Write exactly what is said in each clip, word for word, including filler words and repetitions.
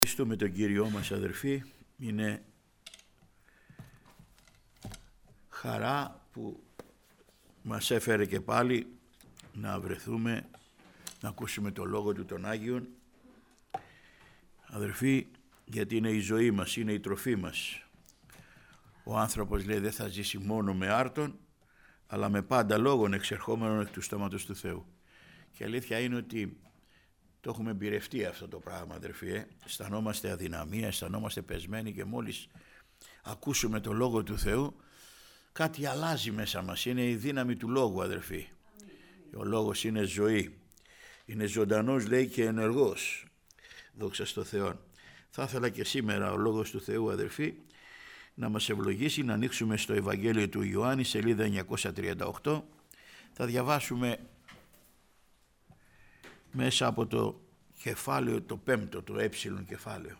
Ευχαριστούμε τον Κύριό μας, αδερφοί. Είναι χαρά που μας έφερε και πάλι να βρεθούμε, να ακούσουμε το Λόγο του των Άγιων. Αδερφοί, γιατί είναι η ζωή μας, είναι η τροφή μας. Ο άνθρωπος, λέει, δεν θα ζήσει μόνο με άρτον, αλλά με πάντα λόγων εξερχόμενων εκ του στόματος του Θεού. Και η αλήθεια είναι ότι το έχουμε εμπειρευτεί αυτό το πράγμα, αδερφοί. Ε? Αισθανόμαστε αδυναμία, αισθανόμαστε πεσμένοι και μόλις ακούσουμε το Λόγο του Θεού, κάτι αλλάζει μέσα μας. Είναι η δύναμη του Λόγου, αδερφοί. Ο Λόγος είναι ζωή. Είναι ζωντανός, λέει, και ενεργός. Δόξα στο Θεό. Θα ήθελα και σήμερα ο Λόγος του Θεού, αδερφοί, να μας ευλογήσει, να ανοίξουμε στο Ευαγγέλιο του Ιωάννη, σελίδα εννιακόσια τριάντα οκτώ. Θα διαβάσουμε μέσα από το κεφάλαιο, το πέμπτο, το έψιλον κεφάλαιο.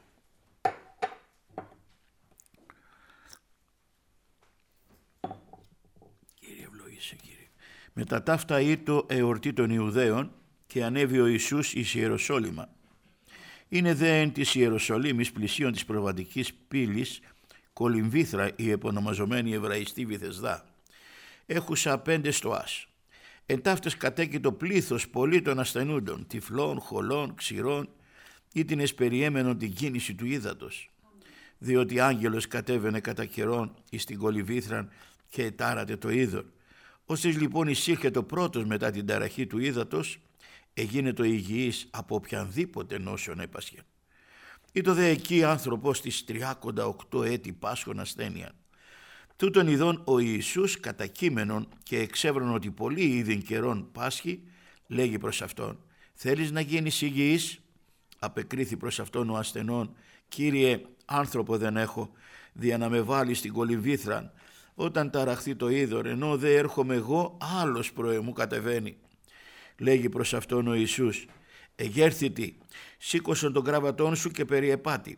Κύριε, ευλογήσε, Κύριε. Μετά ταύτα ήρτο εορτή των Ιουδαίων και ανέβη ο Ιησούς εις Ιεροσόλυμα. Είναι δε εν της Ιεροσολύμης πλησίον της προβατικής πύλης Κολυμβήθρα, η επωνομαζομένη Εβραϊστή Βηθεσδά, έχουσα πέντε στοάς. Εν ταύτες κατέκειτο πλήθος πολύ των ασθενούντων, τυφλών, χολών, ξηρών, ή την εσπεριέμενον την κίνηση του ύδατος. Διότι άγγελος κατέβαινε κατά καιρόν εις την Κολυμβήθραν και ετάρατε το είδωρ. Ώστις λοιπόν εισήρχε το πρώτος μετά την ταραχή του ύδατος, εγίνε το υγιής από οποιανδήποτε νόσον έπασχε. Ήτο δε εκεί άνθρωπος της τριάκοντα οκτώ έτη πάσχων ασθένεια. Τούτον ειδών ο Ιησούς κατακείμενον και εξέβρον ότι πολλοί είδην καιρών πάσχει, λέγει προς αυτόν, θέλεις να γίνεις υγιής? Απεκρίθη προς αυτόν ο ασθενών, Κύριε, άνθρωπο δεν έχω, δια να με βάλει στην Κολυμβήθραν, όταν ταραχθεί το είδωρ, ενώ δε έρχομαι εγώ, άλλος προεμού κατεβαίνει. Λέγει προς αυτόν ο Ιησούς, εγέρθητη, σήκωσον τον κράβατόν σου και περιεπάτη.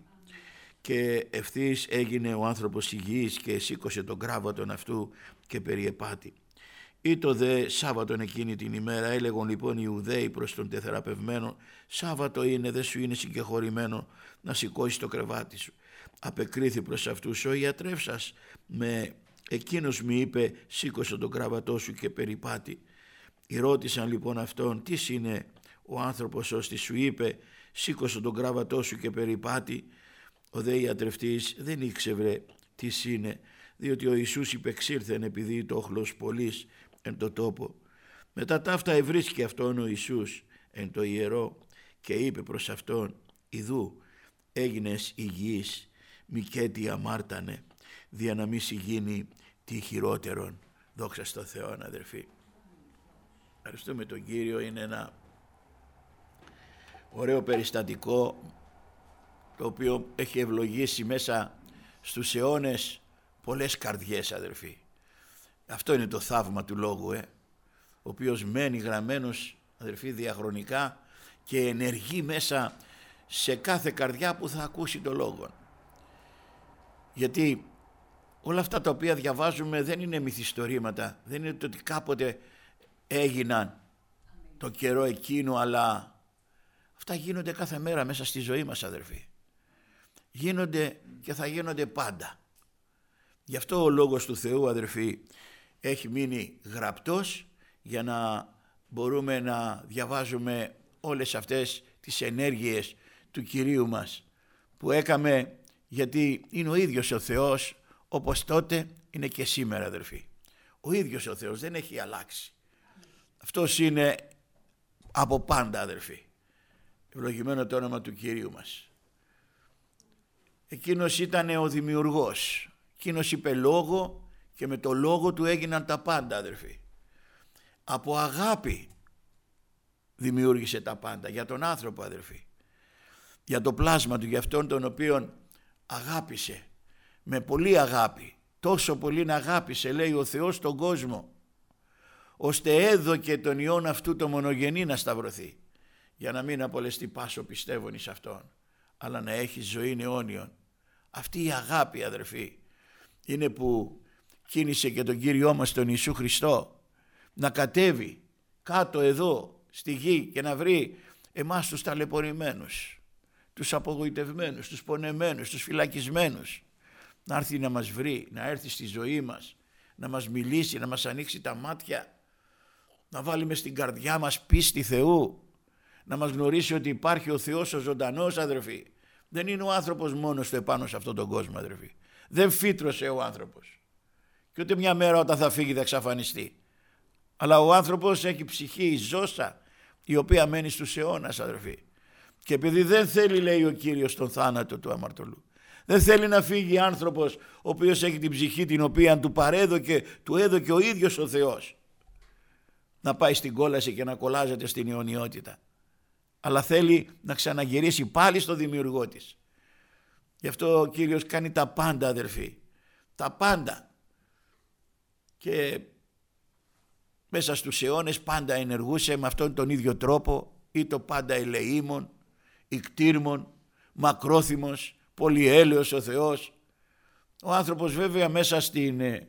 Και ευθύς έγινε ο άνθρωπος υγιής και σήκωσε τον κράβατον αυτού και περιεπάτη. Ήτο δε Σάββατον εκείνη την ημέρα, έλεγον λοιπόν οι Ιουδαίοι προς τον τεθεραπευμένο, Σάββατο είναι, δε σου είναι συγκεχωρημένο να σηκώσει το κρεβάτι σου. Απεκρίθη προς αυτούς ο ιατρεύσας, με εκείνος μου είπε, σήκωσε τον κράβατό σου και περιπάτη. Ρώτησαν λοιπόν αυτόν, τι είναι ο άνθρωπος ώστε σου είπε, σήκωσε τον κράβατό σου και περιπάτη? Ο δε ιατρευτής δεν ήξευρε τι είναι, διότι ο Ιησούς υπεξήλθεν επειδή το όχλος πολλής εν το τόπο. Μετά ταύτα ευρίσκει αυτόν ο Ιησούς εν το ιερό και είπε προς αυτόν, ιδού έγινες υγιής, μικέτι αμάρτανε, δια να μη συγίνει τι χειρότερον. Δόξα στο Θεό, αδερφοί. Ευχαριστούμε τον Κύριο. Είναι ένα ωραίο περιστατικό το οποίο έχει ευλογήσει μέσα στους αιώνες πολλές καρδιές, αδερφοί. Αυτό είναι το θαύμα του Λόγου, ε, ο οποίος μένει γραμμένος, αδερφοί, διαχρονικά και ενεργεί μέσα σε κάθε καρδιά που θα ακούσει το Λόγο. Γιατί όλα αυτά τα οποία διαβάζουμε δεν είναι μυθιστορήματα, δεν είναι το ότι κάποτε έγιναν το καιρό εκείνο, αλλά αυτά γίνονται κάθε μέρα μέσα στη ζωή μας, αδερφοί. Γίνονται και θα γίνονται πάντα. Γι' αυτό ο Λόγος του Θεού, αδερφοί, έχει μείνει γραπτός για να μπορούμε να διαβάζουμε όλες αυτές τις ενέργειες του Κυρίου μας που έκαμε, γιατί είναι ο ίδιος ο Θεός, όπως τότε είναι και σήμερα, αδερφοί. Ο ίδιος ο Θεός δεν έχει αλλάξει. Αυτός είναι από πάντα, αδερφοί. Ευλογημένο το όνομα του Κυρίου μας. Εκείνος ήταν ο δημιουργός. Εκείνος είπε λόγο και με το λόγο του έγιναν τα πάντα, αδερφοί. Από αγάπη δημιούργησε τα πάντα για τον άνθρωπο, αδερφοί. Για το πλάσμα του, για αυτόν τον οποίον αγάπησε με πολύ αγάπη. Τόσο πολύ να αγάπησε, λέει, ο Θεός τον κόσμο, ώστε έδωκε τον Υιόν αυτού το μονογενή να σταυρωθεί, για να μην απολεστεί πάσο πιστεύων εις αυτόν, αλλά να έχει ζωή αιώνιον. Αυτή η αγάπη, αδερφοί, είναι που κίνησε και τον Κύριό μας τον Ιησού Χριστό να κατέβει κάτω εδώ στη γη και να βρει εμάς τους ταλαιπωρημένους, τους απογοητευμένους, τους πονεμένους, τους φυλακισμένους. Να έρθει να μας βρει, να έρθει στη ζωή μας, να μας μιλήσει, να μας ανοίξει τα μάτια, να βάλει μες στην καρδιά μας πίστη Θεού, να μας γνωρίσει ότι υπάρχει ο Θεός ο ζωντανός, αδερφοί. Δεν είναι ο άνθρωπος μόνος του επάνω σε αυτόν τον κόσμο, αδερφοί. Δεν φύτρωσε ο άνθρωπος. Και ούτε μια μέρα όταν θα φύγει θα εξαφανιστεί. Αλλά ο άνθρωπος έχει ψυχή, η ζώσα, η οποία μένει στους αιώνας, αδερφοί. Και επειδή δεν θέλει, λέει ο Κύριος, τον θάνατο του αμαρτωλού, δεν θέλει να φύγει άνθρωπος ο οποίος έχει την ψυχή την οποία του παρέδωκε, του έδωκε ο ίδιος ο Θεός, να πάει στην κόλαση και να κολλάζεται στην αιωνιότητα. Αλλά θέλει να ξαναγυρίσει πάλι στο δημιουργό της. Γι' αυτό ο Κύριος κάνει τα πάντα, αδερφοί. Τα πάντα. Και μέσα στους αιώνες πάντα ενεργούσε με αυτόν τον ίδιο τρόπο, ή το πάντα ελεήμων, ικτήρμων, μακρόθυμος, πολυέλεος ο Θεός. Ο άνθρωπος βέβαια μέσα στην ε,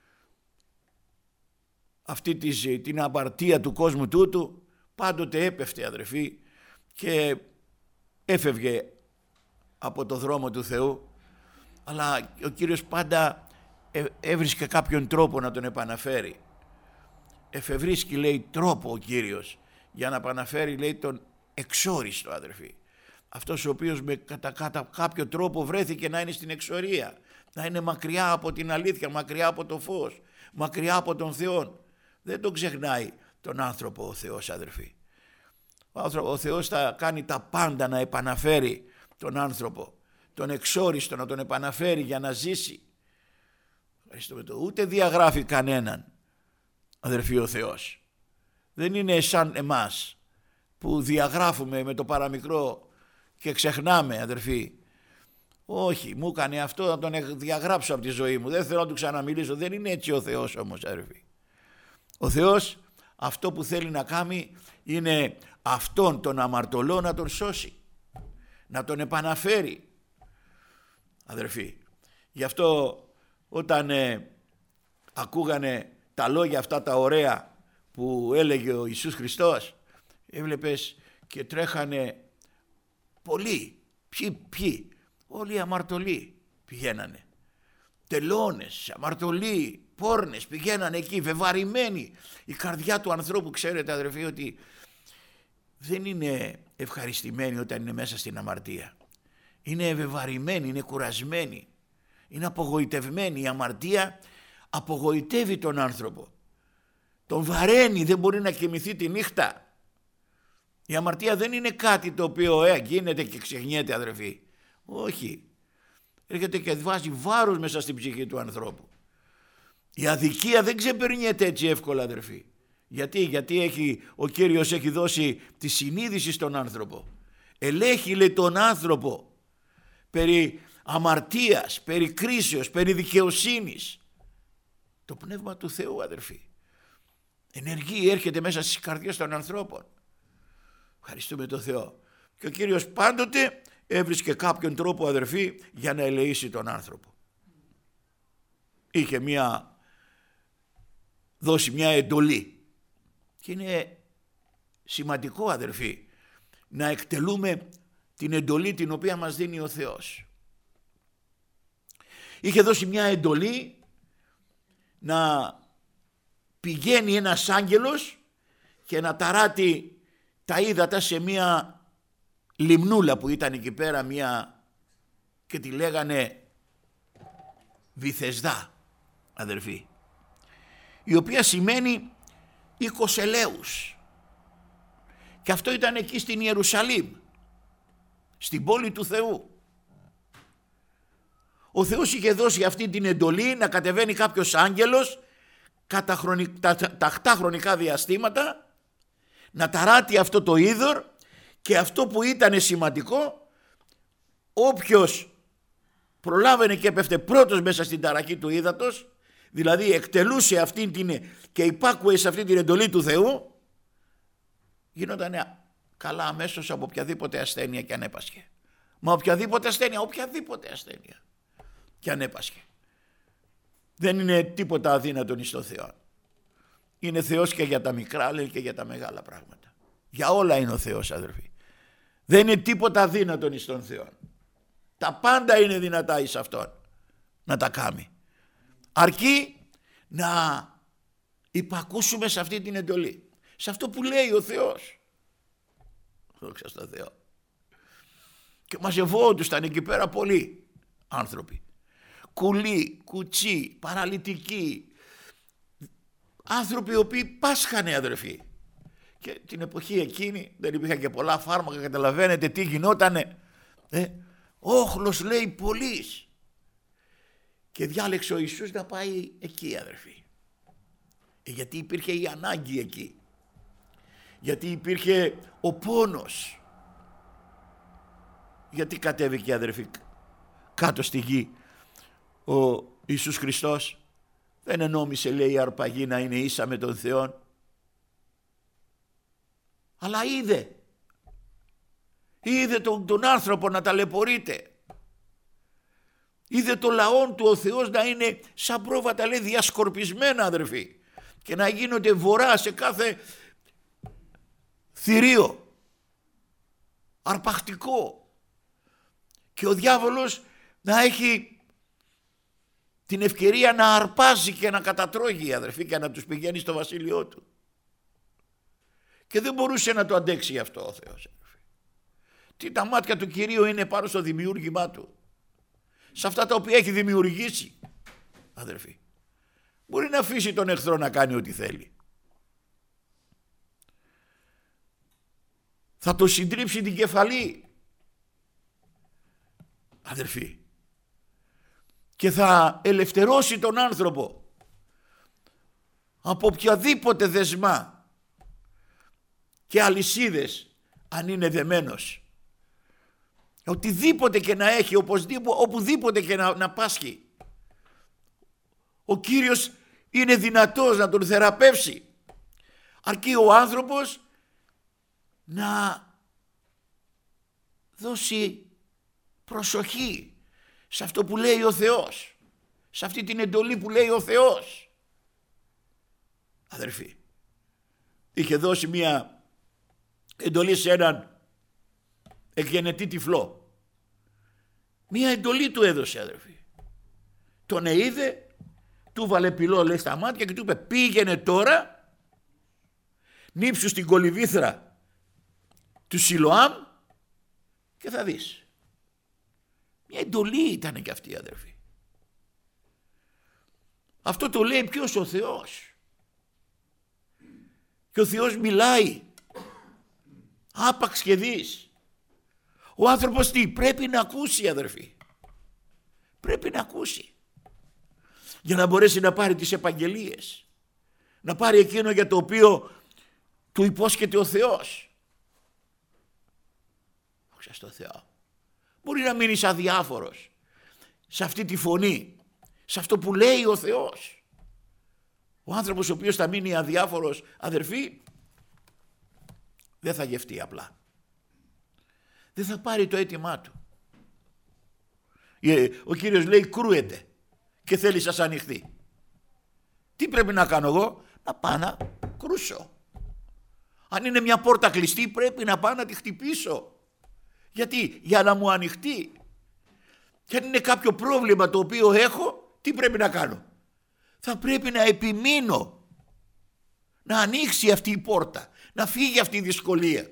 αυτή της, την απαρτία του κόσμου τούτου πάντοτε έπεφτε, αδερφοί, και έφευγε από το δρόμο του Θεού, αλλά ο Κύριος πάντα έβρισκε κάποιον τρόπο να τον επαναφέρει. Εφευρίσκει, λέει, τρόπο ο Κύριος για να επαναφέρει, λέει, τον εξόριστο, αδερφοί. Αυτός ο οποίος με κατά, κατά κάποιο τρόπο βρέθηκε να είναι στην εξορία, να είναι μακριά από την αλήθεια, μακριά από το φως, μακριά από τον Θεό. Δεν τον ξεχνάει τον άνθρωπο ο Θεός, αδερφοί. Ο, άνθρωπο, ο Θεός θα κάνει τα πάντα να επαναφέρει τον άνθρωπο, τον εξόριστο, να τον επαναφέρει για να ζήσει. Ούτε διαγράφει κανέναν, αδερφοί, ο Θεός. Δεν είναι σαν εμάς που διαγράφουμε με το παραμικρό και ξεχνάμε, αδερφοί. Όχι, μου έκανε αυτό, να τον διαγράψω από τη ζωή μου, δεν θέλω να του ξαναμιλήσω. Δεν είναι έτσι ο Θεός όμως, αδερφοί. Ο Θεός αυτό που θέλει να κάνει είναι αυτόν τον αμαρτωλό να τον σώσει, να τον επαναφέρει, αδερφοί. Γι' αυτό όταν ε, ακούγανε τα λόγια αυτά τα ωραία που έλεγε ο Ιησούς Χριστός, έβλεπες και τρέχανε πολλοί. Ποιοι, ποιοι, όλοι οι αμαρτωλοί πηγαίνανε. Τελώνες, αμαρτωλοί, πόρνες πηγαίνανε εκεί, βεβαρημένοι. Η καρδιά του ανθρώπου, ξέρετε, αδερφοί, ότι δεν είναι ευχαριστημένη όταν είναι μέσα στην αμαρτία. Είναι βεβαρημένη, είναι κουρασμένη, είναι απογοητευμένη. Η αμαρτία απογοητεύει τον άνθρωπο, τον βαραίνει, δεν μπορεί να κοιμηθεί τη νύχτα. Η αμαρτία δεν είναι κάτι το οποίο ε, γίνεται και ξεχνιέται, αδερφοί. Όχι. Έρχεται και βάζει βάρος μέσα στην ψυχή του ανθρώπου. Η αδικία δεν ξεπερνιέται έτσι εύκολα, αδερφοί. Γιατί, γιατί έχει, ο Κύριος έχει δώσει τη συνείδηση στον άνθρωπο. Ελέγχει, λέει, τον άνθρωπο περί αμαρτίας, περί κρίσεως, περί δικαιοσύνης. Το Πνεύμα του Θεού, αδερφοί, ενεργεί, έρχεται μέσα στις καρδιές των ανθρώπων. Ευχαριστούμε τον Θεό. Και ο Κύριος πάντοτε έβρισκε κάποιον τρόπο, αδερφοί, για να ελεήσει τον άνθρωπο. Είχε μια, δώσει μια εντολή. Και είναι σημαντικό, αδερφοί, να εκτελούμε την εντολή την οποία μας δίνει ο Θεός. Είχε δώσει μια εντολή να πηγαίνει ένας άγγελος και να ταράτει τα ύδατα σε μια λιμνούλα που ήταν εκεί πέρα, μια, και τη λέγανε Βυθεσδά, αδερφοί, η οποία σημαίνει οίκος ελέους. Και αυτό ήταν εκεί στην Ιερουσαλήμ, στην πόλη του Θεού. Ο Θεός είχε δώσει αυτή την εντολή να κατεβαίνει κάποιος άγγελος κατά χρονι... τα... τακτά χρονικά διαστήματα, να ταράτει αυτό το είδωρ, και αυτό που ήταν σημαντικό, όποιος προλάβαινε και έπεφτε πρώτος μέσα στην ταραχή του ύδατος, δηλαδή εκτελούσε αυτήν την και υπάκουε σε αυτή την εντολή του Θεού, γινόταν καλά αμέσως από οποιαδήποτε ασθένεια και αν έπασχε. Μα οποιαδήποτε ασθένεια, οποιαδήποτε ασθένεια και αν έπασχε. Δεν είναι τίποτα αδύνατον εις το Θεό. Είναι Θεός και για τα μικρά, λέει, και για τα μεγάλα πράγματα. Για όλα είναι ο Θεός, αδερφοί. Δεν είναι τίποτα αδύνατον εις τον Θεό. Τα πάντα είναι δυνατά εις Αυτόν να τα κάνει. Αρκεί να υπακούσουμε σε αυτή την εντολή. Σε αυτό που λέει ο Θεός. Δόξα στον Θεό. Και μαζευόντουσαν εκεί πέρα πολλοί άνθρωποι. Κουλοί, κουτσοί, παραλυτικοί. Άνθρωποι οι οποίοι πάσχανε, αδερφοί. Και την εποχή εκείνη δεν υπήρχαν και πολλά φάρμακα, καταλαβαίνετε τι γινότανε. Ε, όχλος λέει πολλής. Και διάλεξε ο Ιησούς να πάει εκεί, αδερφοί. Ε, γιατί υπήρχε η ανάγκη εκεί. Γιατί υπήρχε ο πόνος. Γιατί κατέβηκε, αδερφοί, κάτω στη γη ο Ιησούς Χριστός. Δεν ενόμισε, λέει, η αρπαγή να είναι ίσα με τον Θεό. Αλλά είδε. Είδε τον, τον άνθρωπο να ταλαιπωρείται. Είδε το λαό του ο Θεός να είναι σαν πρόβατα, λέει, διασκορπισμένα, αδερφοί. Και να γίνονται βορρά σε κάθε θηρίο. Αρπακτικό. Και ο διάβολος να έχει την ευκαιρία να αρπάζει και να κατατρώγει, αδερφοί, και να τους πηγαίνει στο βασίλειό του. Και δεν μπορούσε να το αντέξει αυτό ο Θεός. Τι, τα μάτια του Κυρίου είναι πάνω στο δημιούργημά του. Σε αυτά τα οποία έχει δημιουργήσει, αδερφοί. Μπορεί να αφήσει τον εχθρό να κάνει ό,τι θέλει. Θα το συντρίψει την κεφαλή, αδερφοί. Και θα ελευθερώσει τον άνθρωπο από οποιαδήποτε δεσμά και αλυσίδες, αν είναι δεμένος. Οτιδήποτε και να έχει, οπωσδήποτε, οπουδήποτε και να, να πάσχει. Ο Κύριος είναι δυνατός να τον θεραπεύσει. Αρκεί ο άνθρωπος να δώσει προσοχή σε αυτό που λέει ο Θεός. Σε αυτή την εντολή που λέει ο Θεός. Αδερφοί, είχε δώσει μία εντολή σε έναν εκγενετή τυφλό. Μία εντολή του έδωσε, αδερφοί. Τον είδε, του βάλε πυλό, λέει, στα μάτια και του είπε, πήγαινε τώρα, νύψου στην κολυβήθρα του Σιλοάμ και θα δεις. Μια εντολή ήταν και αυτή, αδερφοί. Αυτό το λέει ποιος? Ο Θεός. Και ο Θεός μιλάει άπαξ και δεις. Ο άνθρωπος τι πρέπει να ακούσει, αδερφοί? Πρέπει να ακούσει για να μπορέσει να πάρει τις επαγγελίες, να πάρει εκείνο για το οποίο του υπόσχεται ο Θεός. Δόξα στο Θεό. Μπορεί να μείνεις αδιάφορος σε αυτή τη φωνή, σε αυτό που λέει ο Θεός. Ο άνθρωπος ο οποίος θα μείνει αδιάφορος, αδερφοί, δεν θα γευτεί απλά. Δεν θα πάρει το αίτημά του. Ο Κύριος λέει κρούεται και θέλει σας ανοιχτεί. Τι πρέπει να κάνω εγώ? Να πάω να κρούσω. Αν είναι μια πόρτα κλειστή πρέπει να πάω να τη χτυπήσω. Γιατί? Για να μου ανοιχτεί. Και αν είναι κάποιο πρόβλημα το οποίο έχω, τι πρέπει να κάνω? Θα πρέπει να επιμείνω να ανοίξει αυτή η πόρτα, να φύγει αυτή η δυσκολία.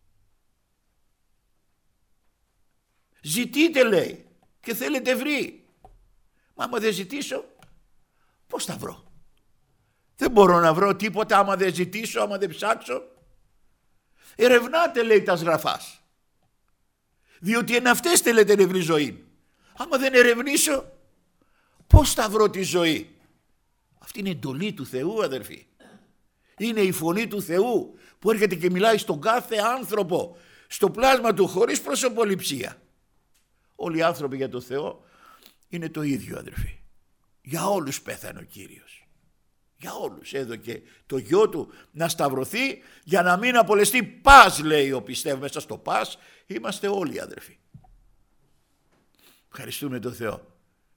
Ζητείτε, λέει, και θέλετε βρει. Μα άμα δεν ζητήσω, πώς θα βρω? Δεν μπορώ να βρω τίποτα άμα δεν ζητήσω, άμα δεν ψάξω. Ερευνάτε, λέει, τα σγραφάς, διότι εν αυτές θέλετε να βρει ζωή. Άμα δεν ερευνήσω, πώς θα βρω τη ζωή? Αυτή είναι η εντολή του Θεού, αδερφοί. Είναι η φωνή του Θεού που έρχεται και μιλάει στον κάθε άνθρωπο, στο πλάσμα του, χωρίς προσωποληψία. Όλοι οι άνθρωποι για το Θεό είναι το ίδιο, αδερφοί. Για όλους πέθανε ο Κύριος. Για όλους έδωκε το γιο του να σταυρωθεί για να μην απολεστεί. Πας, λέει ο πιστεύω, μέσα στο πας είμαστε όλοι, αδερφοί. Ευχαριστούμε τον Θεό.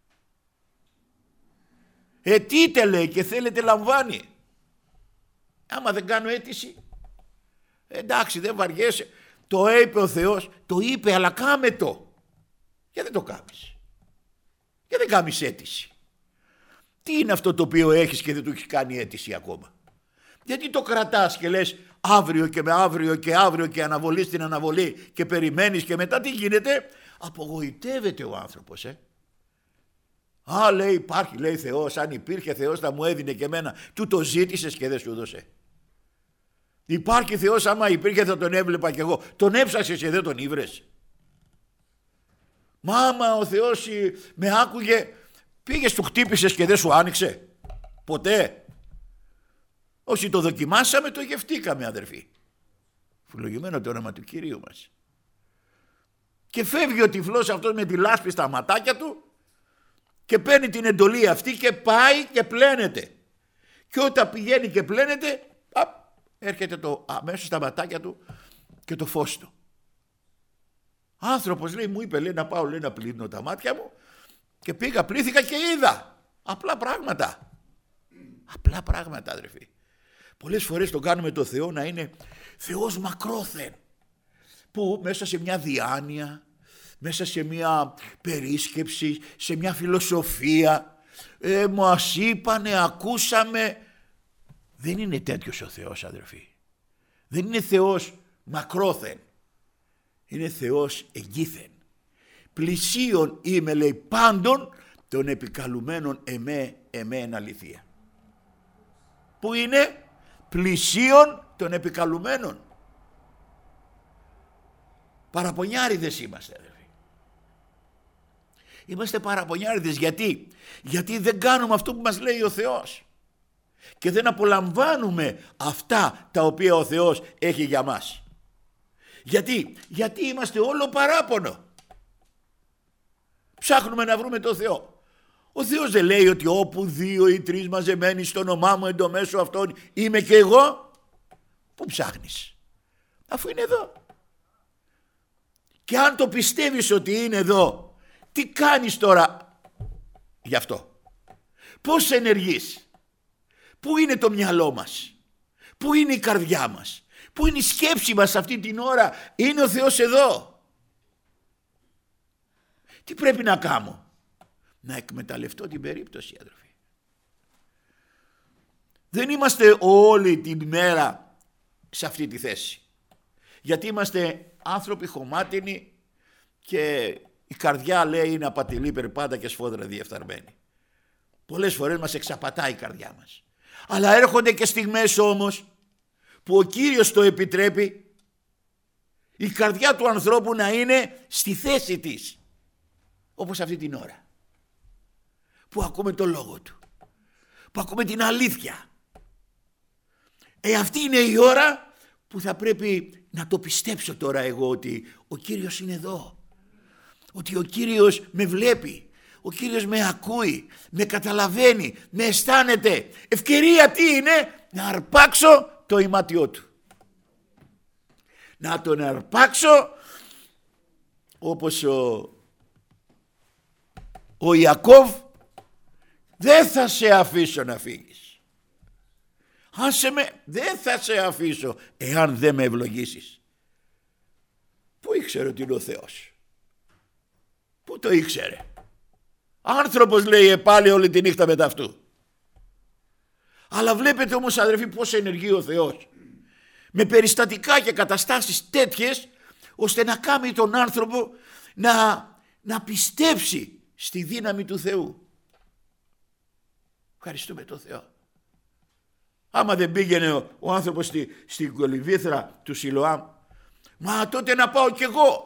Αιτείτε, λέει, και θέλετε λαμβάνει. Άμα δεν κάνω αίτηση, εντάξει, δεν βαριέσαι. το είπε ο Θεός, το είπε, αλλά κάμε το. Γιατί δεν το κάνεις? Γιατί δεν κάνεις αίτηση? Τι είναι αυτό το οποίο έχεις και δεν του έχεις κάνει αίτηση ακόμα? Γιατί το κρατάς και λες αύριο και με αύριο και αύριο και αναβολή στην αναβολή και περιμένεις και μετά τι γίνεται? Απογοητεύεται ο άνθρωπος, ε. Α, λέει, υπάρχει, λέει, Θεός, αν υπήρχε Θεός θα μου έδινε και εμένα. Του το ζήτησες και δεν σου δώσε. Υπάρχει Θεός, άμα υπήρχε θα τον έβλεπα κι εγώ. Τον έψαξες και δεν τον ήβρες? Μάμα, ο Θεός με άκουγε, πήγες, του χτύπησες και δεν σου άνοιξε? Ποτέ. Όσοι το δοκιμάσαμε το γευτήκαμε, αδερφοί. Φυλογημένο το όνομα του Κυρίου μας. Και φεύγει ο τυφλός αυτός με τη λάσπη στα ματάκια του και παίρνει την εντολή αυτή και πάει και πλένεται. Και όταν πηγαίνει και πλένεται, απ, έρχεται το αμέσως στα ματάκια του και το φως του. Άνθρωπος, λέει, μου είπε, λέει, να πάω, λέει, να πλύνω τα μάτια μου, και πήγα, πλήθηκα και είδα. Απλά πράγματα. Απλά πράγματα, αδερφοί. Πολλές φορές το κάνουμε το Θεό να είναι Θεός μακρόθεν, που μέσα σε μια διάνοια, μέσα σε μια περίσκεψη, σε μια φιλοσοφία, ε, μας είπανε, ακούσαμε. Δεν είναι τέτοιος ο Θεός, αδερφοί. Δεν είναι Θεός μακρόθεν. Είναι Θεός εγγύθεν. Πλησίον είμαι, λέει, πάντων των επικαλουμένων εμέ, εμέν αληθεία. Που είναι? Πλησίον των επικαλουμένων. Παραπονιάριδες είμαστε, αδερφοί. Είμαστε παραπονιάριδες. Γιατί? Γιατί δεν κάνουμε αυτό που μας λέει ο Θεός και δεν απολαμβάνουμε αυτά τα οποία ο Θεός έχει για μας. Γιατί? Γιατί είμαστε όλο παράπονο. Ψάχνουμε να βρούμε το Θεό. Ο Θεός δεν λέει ότι όπου δύο ή τρεις μαζεμένοι στο όνομά μου εν το μέσο αυτών είμαι και εγώ? Πού ψάχνεις, αφού είναι εδώ? Και αν το πιστεύεις ότι είναι εδώ, τι κάνεις τώρα γι' αυτό? Πώς ενεργείς? Πού είναι το μυαλό μας? Πού είναι η καρδιά μας? Πού είναι η σκέψη μας αυτή την ώρα? Είναι ο Θεός εδώ? Τι πρέπει να κάνω? Να εκμεταλλευτώ την περίπτωση, αδερφοί. Δεν είμαστε όλη την μέρα σε αυτή τη θέση. Γιατί είμαστε άνθρωποι χωμάτινοι και η καρδιά, λέει, είναι απατηλή περπάτα και σφόδρα διεφθαρμένη. Πολλές φορές μας εξαπατάει η καρδιά μας. Αλλά έρχονται και στιγμές όμως που ο Κύριος το επιτρέπει η καρδιά του ανθρώπου να είναι στη θέση της. Όπως αυτή την ώρα που ακούμε το λόγο του, που ακούμε την αλήθεια. Ε, αυτή είναι η ώρα που θα πρέπει να το πιστέψω τώρα εγώ, ότι ο Κύριος είναι εδώ, ότι ο Κύριος με βλέπει, ο Κύριος με ακούει, με καταλαβαίνει, με αισθάνεται. Ευκαιρία τι είναι? Να αρπάξω το ημάτιό του, να τον αρπάξω όπως ο, ο Ιακώβ. Δεν θα σε αφήσω να φύγεις. Άσε με, δεν θα σε αφήσω εάν δεν με ευλογήσεις. Πού ήξερε ότι είναι ο Θεός? Πού το ήξερε? Άνθρωπος, λέει, επάλει όλη τη νύχτα μετά αυτού. Αλλά βλέπετε όμως, αδερφοί, πώς ενεργεί ο Θεός. Με περιστατικά και καταστάσεις τέτοιες, ώστε να κάνει τον άνθρωπο να, να πιστέψει στη δύναμη του Θεού. Ευχαριστούμε τον Θεό. Άμα δεν πήγαινε ο, ο άνθρωπος στη, στην κολυμβήθρα του Σιλοάμ, μα τότε να πάω κι εγώ.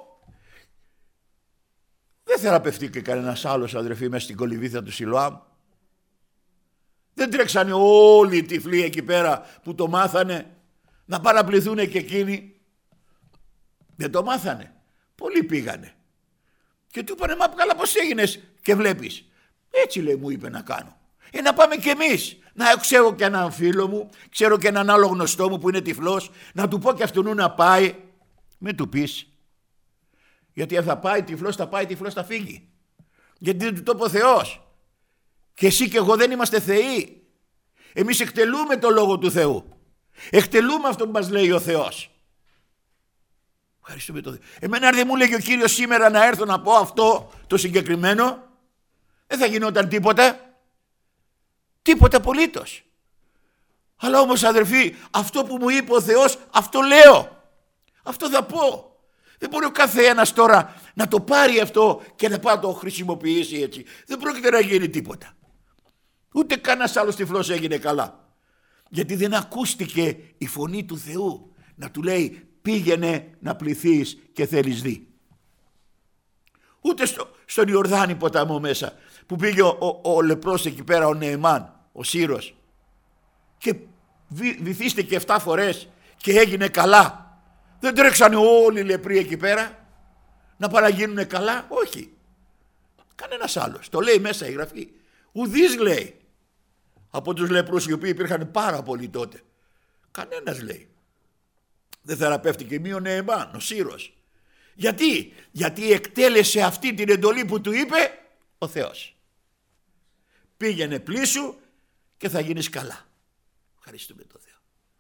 Δεν θεραπευτεί και κανένας άλλος, αδερφοί, μέσα στην κολυμβήθρα του Σιλοάμ. Δεν τρέξανε όλοι οι τυφλοί εκεί πέρα που το μάθανε να παραπληθούν και εκείνοι? Δεν το μάθανε. Πολλοί πήγανε και του είπανε, μα καλά, πώς έγινες και βλέπεις? Έτσι, λέει, μου είπε να κάνω. Ε, να πάμε κι εμείς. Να ξέρω και έναν φίλο μου, ξέρω και έναν άλλο γνωστό μου που είναι τυφλός, να του πω και αυτού να πάει. Μην του πεις. Γιατί αν θα πάει τυφλός, θα πάει τυφλός, θα φύγει. Γιατί δεν του το είπε ο Θεός. Και εσύ και εγώ δεν είμαστε θεοί. Εμείς εκτελούμε το λόγο του Θεού. Εκτελούμε αυτό που μας λέει ο Θεός. Ευχαριστούμε τον Θεό. Εμένα αν δεν μου λέγει ο Κύριος σήμερα να έρθω να πω αυτό το συγκεκριμένο, δεν θα γινόταν τίποτα. Τίποτα απολύτως. Αλλά όμως αδερφοί, αυτό που μου είπε ο Θεός, αυτό λέω. Αυτό θα πω. Δεν μπορεί ο κάθε ένας τώρα να το πάρει αυτό και να πάει να το χρησιμοποιήσει έτσι. Δεν πρόκειται να γίνει τίποτα. Ούτε κανένας άλλος τυφλός έγινε καλά. Γιατί δεν ακούστηκε η φωνή του Θεού να του λέει πήγαινε να πληθείς και θέλεις δει. Ούτε στο, στον Ιορδάνη ποταμό μέσα που πήγε ο, ο, ο λεπρός εκεί πέρα, ο Νεεμάν, ο Σύρος, και βυ, βυθίστηκε εφτά φορές και έγινε καλά. Δεν τρέξανε όλοι οι λεπροί εκεί πέρα να παραγίνουνε καλά. Όχι. Κανένας άλλος. Το λέει μέσα η Γραφή. Ουδής λέει από τους λεπρούς οι οποίοι υπήρχαν πάρα πολλοί τότε. Κανένας λέει. Δεν θεραπεύτηκε μη ο Νεεμάν, ο Σύρος. Γιατί? Γιατί εκτέλεσε αυτή την εντολή που του είπε ο Θεός. Πήγαινε πλήσου και θα γίνεις καλά. Ευχαριστούμε τον Θεό.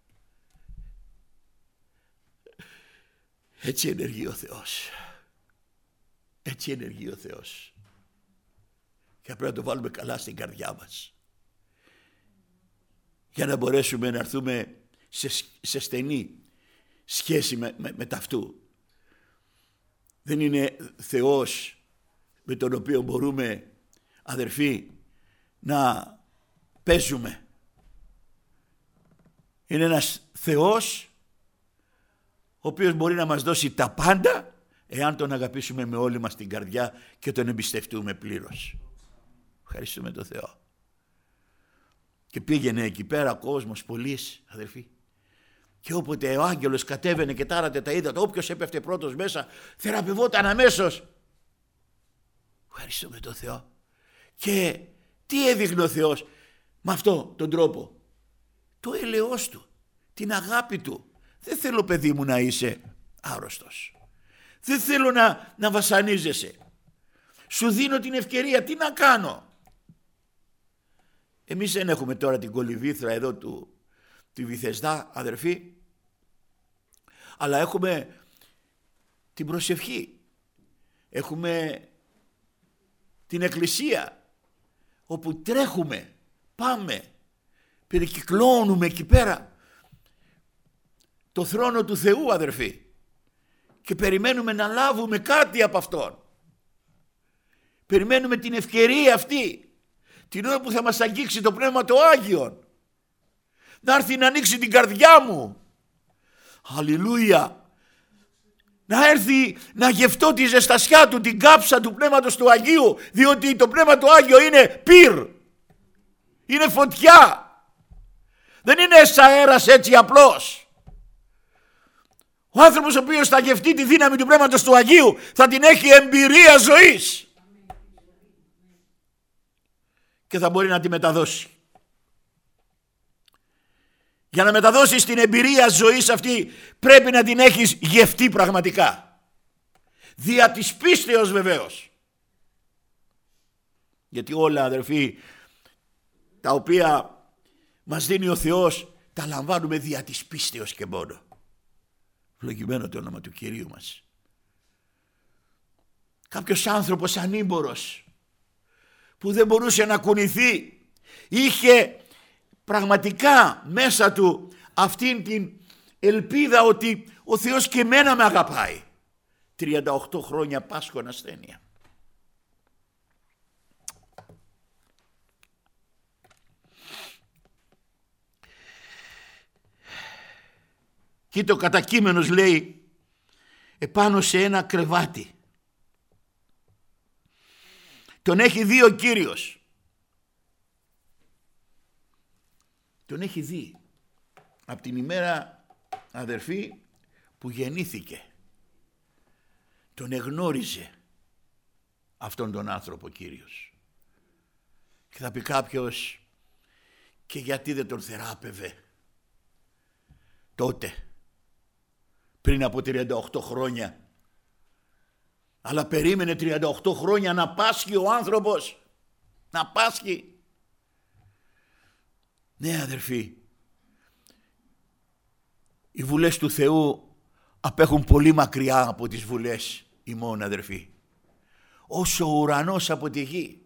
Έτσι ενεργεί ο Θεός. Έτσι ενεργεί ο Θεός. Και πρέπει να το βάλουμε καλά στην καρδιά μας. Για να μπορέσουμε να έρθουμε σε, σε στενή σχέση με, με, με ταυτού. Δεν είναι Θεός με τον οποίο μπορούμε, αδερφοί, να παίζουμε. Είναι ένας Θεός ο οποίος μπορεί να μας δώσει τα πάντα εάν τον αγαπήσουμε με όλη μας την καρδιά και τον εμπιστευτούμε πλήρως. Ευχαριστούμε τον Θεό. Και πήγαινε εκεί πέρα κόσμος πολλής, αδερφοί. Και όποτε ο άγγελος κατέβαινε και τάρατε τα ύδατα, όποιος έπεφτε πρώτος μέσα, θεραπευόταν αμέσως. Ευχαριστούμε τον Θεό. Και τι έδειχνε ο Θεός με αυτό τον τρόπο? Το έλεος του, την αγάπη του. Δεν θέλω παιδί μου να είσαι άρρωστος. Δεν θέλω να, να βασανίζεσαι. Σου δίνω την ευκαιρία, τι να κάνω? Εμείς δεν έχουμε τώρα την κολυβήθρα εδώ του, του Βηθεσδά, αδερφοί, αλλά έχουμε την προσευχή. Έχουμε την εκκλησία όπου τρέχουμε, πάμε, περικυκλώνουμε εκεί πέρα το θρόνο του Θεού, αδερφοί, και περιμένουμε να λάβουμε κάτι από Αυτόν. Περιμένουμε την ευκαιρία αυτή, την ώρα που θα μας αγγίξει το Πνεύμα το Άγιον, να έρθει να ανοίξει την καρδιά μου. Αλληλούια. Να έρθει να γευτώ τη ζεστασιά του, την κάψα του Πνεύματος του Αγίου, διότι το Πνεύμα του Άγιο είναι πυρ, είναι φωτιά, δεν είναι αέρας έτσι απλός. Ο άνθρωπος ο οποίος θα γευτεί τη δύναμη του Πνεύματος του Αγίου θα την έχει εμπειρία ζωής και θα μπορεί να τη μεταδώσει. Για να μεταδώσεις την εμπειρία ζωής αυτή πρέπει να την έχεις γευτεί πραγματικά. Δια της πίστεως βεβαίως. Γιατί όλα, αδερφοί, τα οποία μας δίνει ο Θεός τα λαμβάνουμε δια της πίστεως και μόνο. Ευλογημένο το όνομα του Κυρίου μας. Κάποιος άνθρωπος ανήμπορος που δεν μπορούσε να κουνηθεί, είχε πραγματικά μέσα του αυτήν την ελπίδα ότι ο Θεός και εμένα με αγαπάει. τριάντα οκτώ χρόνια πάσχων ασθένεια. Και το κατακείμενος λέει επάνω σε ένα κρεβάτι. Τον έχει δει ο Κύριος. Τον έχει δει από την ημέρα, αδερφοί, που γεννήθηκε. Τον εγνώριζε αυτόν τον άνθρωπο ο Κύριος. Και θα πει κάποιος, και γιατί δεν τον θεράπευε τότε, πριν από τριάντα οκτώ χρόνια? Αλλά περίμενε τριάντα οκτώ χρόνια να πάσχει ο άνθρωπος, να πάσχει. Ναι, αδερφοί, οι βουλές του Θεού απέχουν πολύ μακριά από τις βουλές ημών, αδερφοί. Όσο ο ουρανός από τη γη.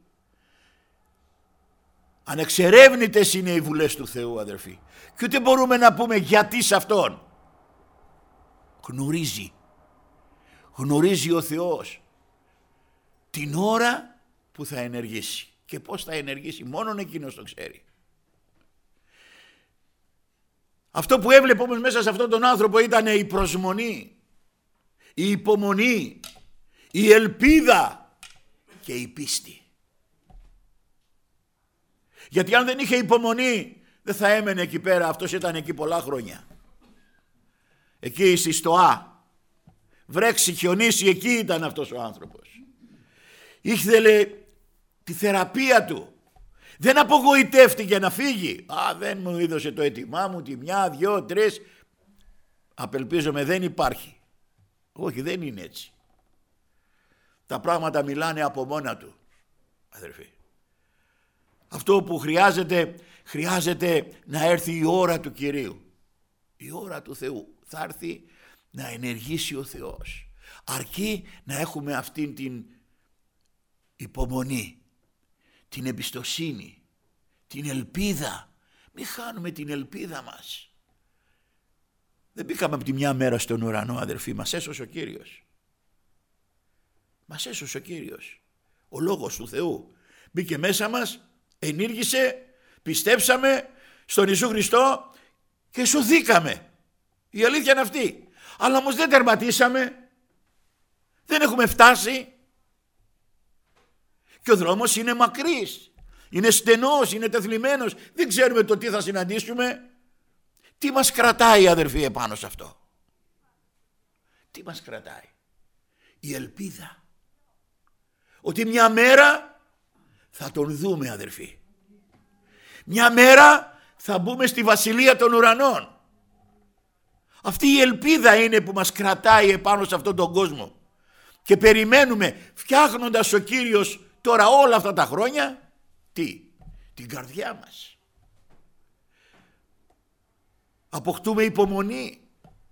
Ανεξερεύνητες είναι οι βουλές του Θεού, αδερφοί. Και ούτε μπορούμε να πούμε γιατί σε Αυτόν. Γνωρίζει. Γνωρίζει ο Θεός την ώρα που θα ενεργήσει. Και πώς θα ενεργήσει, μόνον Εκείνος το ξέρει. Αυτό που έβλεπε όμως μέσα σε αυτόν τον άνθρωπο ήταν η προσμονή, η υπομονή, η ελπίδα και η πίστη. Γιατί αν δεν είχε υπομονή δεν θα έμενε εκεί πέρα, αυτός ήταν εκεί πολλά χρόνια. Εκεί στη Στοά, βρέξει, χιονίσει, εκεί ήταν αυτός ο άνθρωπος. Ήθελε τη θεραπεία του. Δεν απογοητεύτηκε να φύγει. Α, δεν μου είδωσε το αίτημά μου, τη μια, δυο, τρεις. Απελπίζομαι δεν υπάρχει. Όχι, δεν είναι έτσι. Τα πράγματα μιλάνε από μόνα του, αδερφοί. Αυτό που χρειάζεται, χρειάζεται να έρθει η ώρα του Κυρίου. Η ώρα του Θεού. Θα έρθει να ενεργήσει ο Θεός. Αρκεί να έχουμε αυτήν την υπομονή, την εμπιστοσύνη, την ελπίδα. Μην χάνουμε την ελπίδα μας. Δεν μπήκαμε από τη μια μέρα στον ουρανό, αδερφοί. Μας έσωσε ο Κύριος. Μας έσωσε ο Κύριος. Ο Λόγος του Θεού μπήκε μέσα μας, ενήργησε, πιστέψαμε στον Ιησού Χριστό και σωθήκαμε. Η αλήθεια είναι αυτή. Αλλά όμως δεν τερματίσαμε. Δεν έχουμε φτάσει. Και ο δρόμος είναι μακρύς. Είναι στενός, είναι τεθλιμμένος. Δεν ξέρουμε το τι θα συναντήσουμε. Τι μας κρατάει, αδερφοί, επάνω σε αυτό? Τι μας κρατάει? Η ελπίδα. Ότι μια μέρα θα τον δούμε, αδερφοί. Μια μέρα θα μπούμε στη βασιλεία των ουρανών. Αυτή η ελπίδα είναι που μας κρατάει επάνω σε αυτόν τον κόσμο. Και περιμένουμε, φτιάχνοντας ο Κύριος τώρα όλα αυτά τα χρόνια, τι? Την καρδιά μας. Αποκτούμε υπομονή.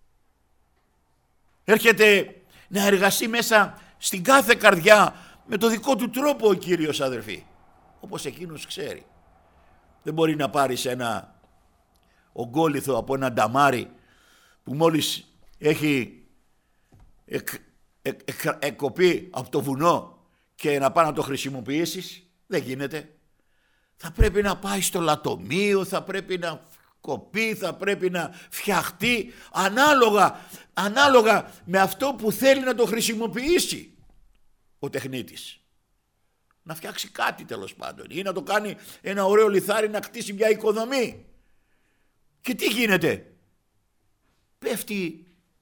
Έρχεται να εργαστεί μέσα στην κάθε καρδιά με το δικό του τρόπο ο Κύριος, αδερφοί. Όπως εκείνος ξέρει. Δεν μπορεί να πάρεις ένα ογκόλιθο από ένα νταμάρι που μόλις έχει εκ, εκ, εκ, εκκοπεί από το βουνό και να πάει να το χρησιμοποιήσεις. Δεν γίνεται. Θα πρέπει να πάει στο λατομείο, θα πρέπει να κοπεί, θα πρέπει να φτιαχτεί ανάλογα, ανάλογα με αυτό που θέλει να το χρησιμοποιήσει ο τεχνίτης. Να φτιάξει κάτι τέλος πάντων ή να το κάνει ένα ωραίο λιθάρι, να κτίσει μια οικοδομή. Και τι γίνεται? Πέφτει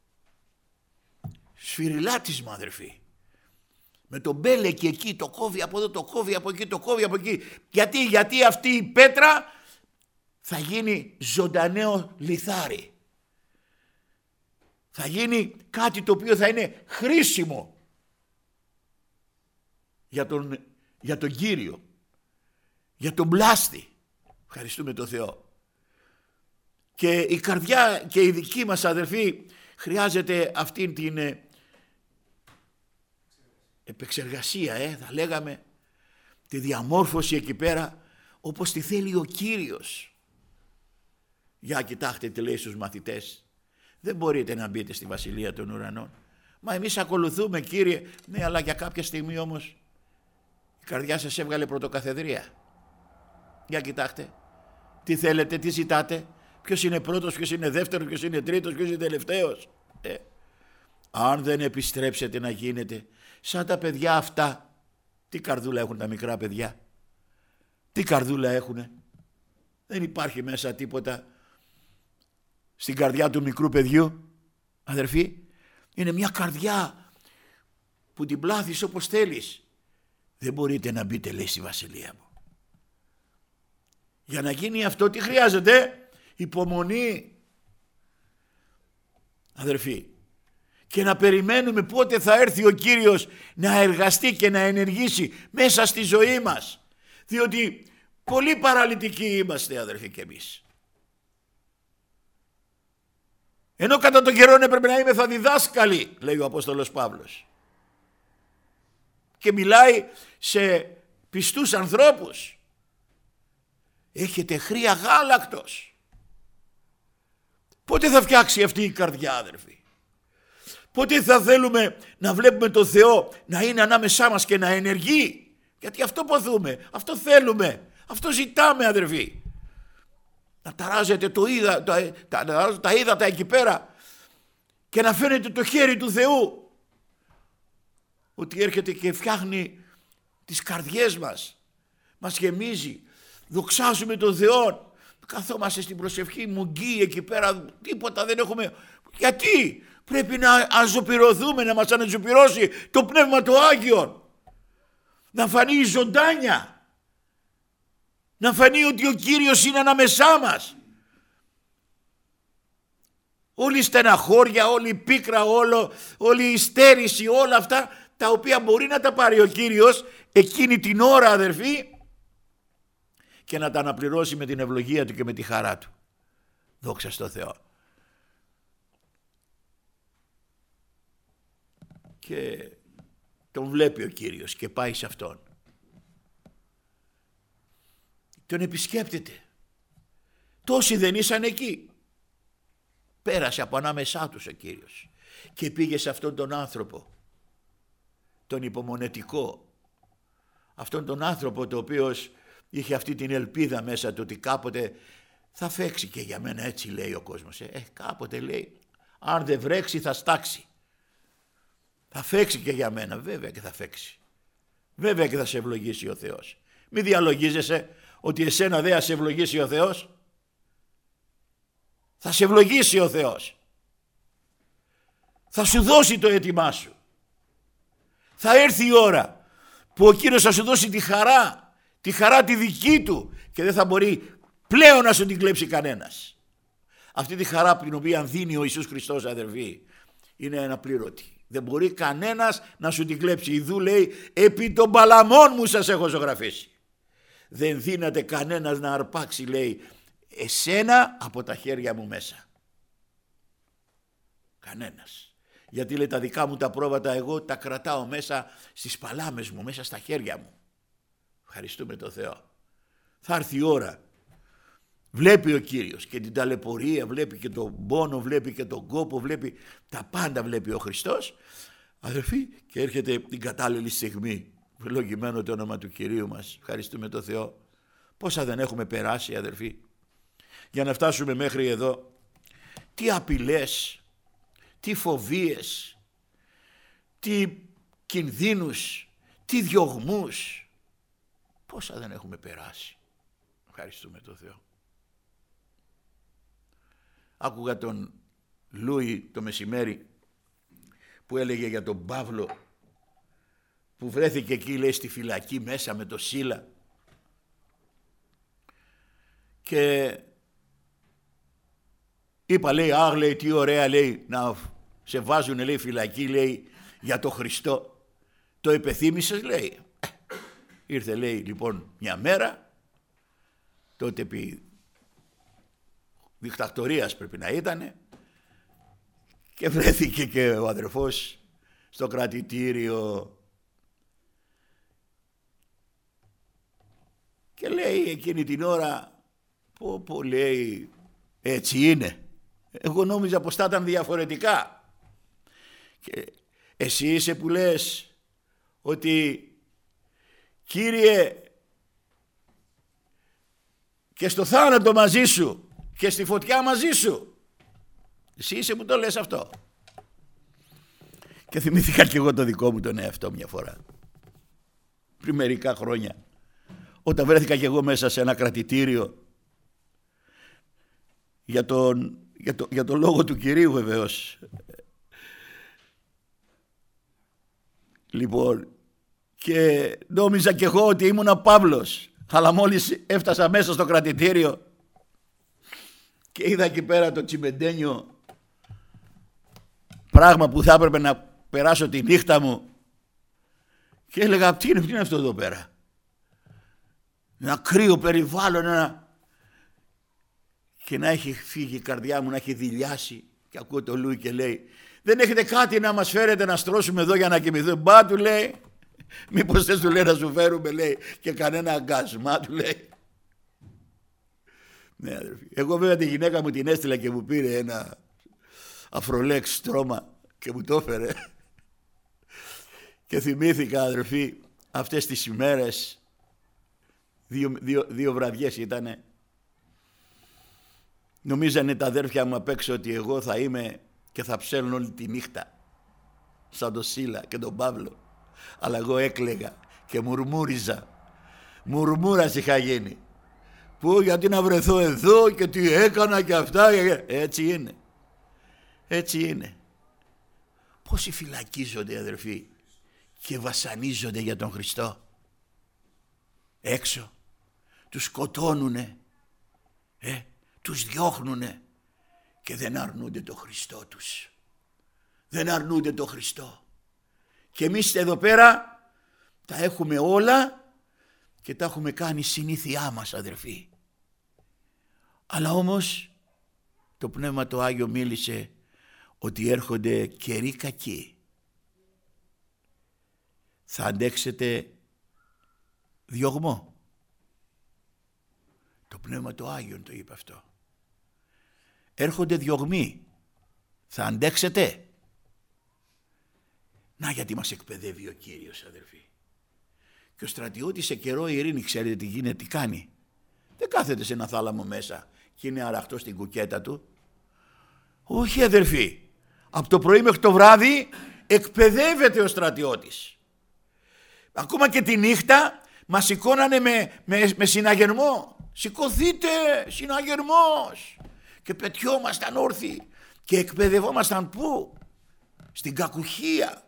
σφυριλάτισμα, αδερφοί. Με τον μπέλεκι εκεί, το κόβει από εδώ, το κόβει από εκεί, το κόβει από εκεί. Γιατί, γιατί αυτή η πέτρα θα γίνει ζωντανό λιθάρι. Θα γίνει κάτι το οποίο θα είναι χρήσιμο για τον, για τον Κύριο, για τον πλάστη. Ευχαριστούμε τον Θεό. Και η καρδιά και η δική μας, αδερφοί, χρειάζεται αυτήν την επεξεργασία, ε, θα λέγαμε, τη διαμόρφωση εκεί πέρα όπως τη θέλει ο Κύριος. Για κοιτάξτε τι λέει στους μαθητές. Δεν μπορείτε να μπείτε στη βασιλεία των ουρανών. Μα εμείς ακολουθούμε, Κύριε. Ναι, αλλά για κάποια στιγμή όμως η καρδιά σας έβγαλε πρωτοκαθεδρία. Για κοιτάξτε. Τι θέλετε, τι ζητάτε. Ποιος είναι πρώτος, ποιος είναι δεύτερος, ποιος είναι τρίτος, ποιος είναι τελευταίος. Ε, αν δεν επιστρέψετε να γίνετε σαν τα παιδιά αυτά. Τι καρδούλα έχουν τα μικρά παιδιά? Τι καρδούλα έχουνε? Δεν υπάρχει μέσα τίποτα στην καρδιά του μικρού παιδιού, αδερφοί. Είναι μια καρδιά που την πλάθεις όπως θέλεις. Δεν μπορείτε να μπείτε, λέει, στη βασιλεία μου. Για να γίνει αυτό τι χρειάζεται? Υπομονή, αδερφοί. Και να περιμένουμε πότε θα έρθει ο Κύριος να εργαστεί και να ενεργήσει μέσα στη ζωή μας. Διότι πολύ παραλυτικοί είμαστε, αδερφοί, και εμείς. Ενώ κατά τον καιρό έπρεπε να είμαι θα διδάσκαλοι, λέει ο Απόστολος Παύλος. Και μιλάει σε πιστούς ανθρώπους. Έχετε χρία γάλακτος. Πότε θα φτιάξει αυτή η καρδιά, αδερφοί? Πότε θα θέλουμε να βλέπουμε τον Θεό να είναι ανάμεσά μας και να ενεργεί? Γιατί αυτό ποθούμε, αυτό θέλουμε, αυτό ζητάμε, αδερφοί. Να ταράζετε το είδα, τα, τα, τα ύδατα εκεί πέρα και να φαίνεται το χέρι του Θεού ότι έρχεται και φτιάχνει τις καρδιές μας, μας γεμίζει, δοξάζουμε τον Θεό, καθόμαστε στην προσευχή μουγγί εκεί πέρα, τίποτα δεν έχουμε. Γιατί? Πρέπει να αζωπυρωθούμε, να μας αναζωπυρώσει το Πνεύμα το Άγιον, να φανεί η ζωντάνια, να φανεί ότι ο Κύριος είναι ανάμεσά μας. Όλη η στεναχώρια, όλη η πίκρα, όλο, όλη η υστέρηση, όλα αυτά τα οποία μπορεί να τα πάρει ο Κύριος εκείνη την ώρα, αδερφοί, και να τα αναπληρώσει με την ευλογία του και με τη χαρά του. Δόξα στο Θεό. Και τον βλέπει ο Κύριος και πάει σε αυτόν. Τον επισκέπτεται. Τόσοι δεν ήσαν εκεί. Πέρασε από ανάμεσά τους ο Κύριος και πήγε σε αυτόν τον άνθρωπο, τον υπομονετικό, αυτόν τον άνθρωπο το οποίος είχε αυτή την ελπίδα μέσα του ότι κάποτε θα φέξει και για μένα, έτσι λέει ο κόσμος. Ε, κάποτε λέει, αν δεν βρέξει θα στάξει. Θα φέξει και για μένα, βέβαια και θα φέξει. Βέβαια και θα σε ευλογήσει ο Θεός. Μη διαλογίζεσαι ότι εσένα δεν θα σε ευλογήσει ο Θεός. Θα σε ευλογήσει ο Θεός. Θα σου δώσει το αίτημά σου. Θα έρθει η ώρα που ο Κύριος θα σου δώσει τη χαρά, τη χαρά τη δική του και δεν θα μπορεί πλέον να σου την κλέψει κανένας. Αυτή τη χαρά την οποία δίνει ο Ιησούς Χριστός, αδερφοί, είναι αναπλήρωτη. Δεν μπορεί κανένας να σου την κλέψει. Ιδού λέει, επί των παλαμών μου σας έχω ζωγραφίσει. Δεν δύναται κανένας να αρπάξει, λέει, εσένα από τα χέρια μου μέσα. Κανένας. Γιατί λέει τα δικά μου τα πρόβατα εγώ τα κρατάω μέσα στις παλάμες μου, μέσα στα χέρια μου. Ευχαριστούμε τον Θεό. Θα έρθει η ώρα. Βλέπει ο Κύριος και την ταλαιπωρία, βλέπει και τον πόνο, βλέπει και τον κόπο, βλέπει τα πάντα, βλέπει ο Χριστός. Αδερφοί, και έρχεται την κατάλληλη στιγμή. Ευλογημένο το όνομα του Κυρίου μας. Ευχαριστούμε τον Θεό. Πόσα δεν έχουμε περάσει, αδερφοί, για να φτάσουμε μέχρι εδώ. Τι απειλές, τι φοβίες, τι κινδύνους, τι διωγμούς. Πόσα δεν έχουμε περάσει. Ευχαριστούμε τον Θεό. Άκουγα τον Λούι το μεσημέρι που έλεγε για τον Παύλο που βρέθηκε εκεί, λέει, στη φυλακή μέσα με το Σίλα και είπα, λέει, αχ, λέει, τι ωραία, λέει, να σε βάζουν, λέει, φυλακή, λέει, για το Χριστό. Το επεθύμησες, λέει. Ήρθε, λέει, λοιπόν, μια μέρα, τότε επί δικτακτορίας πρέπει να ήτανε, και βρέθηκε και ο αδερφός στο κρατητήριο και λέει εκείνη την ώρα, πω πω, λέει, έτσι είναι. Εγώ νόμιζα πως θα ήταν διαφορετικά. Και εσύ είσαι που λες ότι, Κύριε, και στο θάνατο μαζί σου και στη φωτιά μαζί σου. Εσύ είσαι που το λες αυτό. Και θυμήθηκα και εγώ το δικό μου τον εαυτό μια φορά, πριν μερικά χρόνια, όταν βρέθηκα και εγώ μέσα σε ένα κρατητήριο για τον, για το, για τον λόγο του Κυρίου, βεβαίως. Λοιπόν, και νόμιζα και εγώ ότι ήμουν Παύλος, αλλά μόλις έφτασα μέσα στο κρατητήριο και είδα εκεί πέρα το τσιμπεντένιο πράγμα που θα έπρεπε να περάσω τη νύχτα μου, και έλεγα, τι είναι, τι είναι αυτό εδώ πέρα? Ένα κρύο περιβάλλον, ένα... και να έχει φύγει η καρδιά μου, να έχει δειλιάσει, Και ακούω το Λούι και λέει, δεν έχετε κάτι να μας φέρετε να στρώσουμε εδώ για να κοιμηθούμε? Μπα, του λέει, μήπως θες, του λέει, να σου φέρουμε, λέει, και κανένα αγκάσμα, του λέει. Ναι, αδερφοί. Εγώ βέβαια τη γυναίκα μου την έστειλα και μου πήρε ένα αφρολέξ στρώμα και μου το έφερε. Και θυμήθηκα, αδερφοί, αυτές τις ημέρες, δύο, δύο, δύο βραδιές ήτανε. Νομίζανε τα αδέρφια μου απ' έξω ότι εγώ θα είμαι και θα ψέλνω όλη τη νύχτα, σαν τον Σίλα και τον Παύλο. Αλλά εγώ έκλαιγα και μουρμούριζα. Μουρμούρας είχα γίνει. Πού, γιατί να βρεθώ εδώ και τι έκανα και αυτά. Έτσι είναι. Έτσι είναι. Πόσοι φυλακίζονται, αδερφοί, και βασανίζονται για τον Χριστό. Έξω. Τους σκοτώνουνε. Ε, τους διώχνουνε. Και δεν αρνούνται το Χριστό τους. Δεν αρνούνται το Χριστό. Και εμείς εδώ πέρα τα έχουμε όλα και τα έχουμε κάνει συνήθειά μας, αδερφοί. Αλλά όμως το Πνεύμα το Άγιο μίλησε ότι έρχονται καιροί κακοί. Θα αντέξετε διωγμό. Το Πνεύμα το Άγιο το είπε αυτό. Έρχονται διωγμοί. Θα αντέξετε. Να, γιατί μας εκπαιδεύει ο Κύριος, αδερφοί. Και ο στρατιώτης σε καιρό ειρήνη, ξέρετε τι γίνεται, τι κάνει? Δεν κάθεται σε ένα θάλαμο μέσα και είναι αραχτός στην κουκέτα του. Όχι, αδερφοί. Από το πρωί μέχρι το βράδυ εκπαιδεύεται ο στρατιώτης. Ακόμα και τη νύχτα μας σηκώνανε με, με, με συναγερμό. Σηκωθείτε, συναγερμός. Και πετιόμασταν όρθιοι και εκπαιδευόμασταν πού? Στην κακουχία.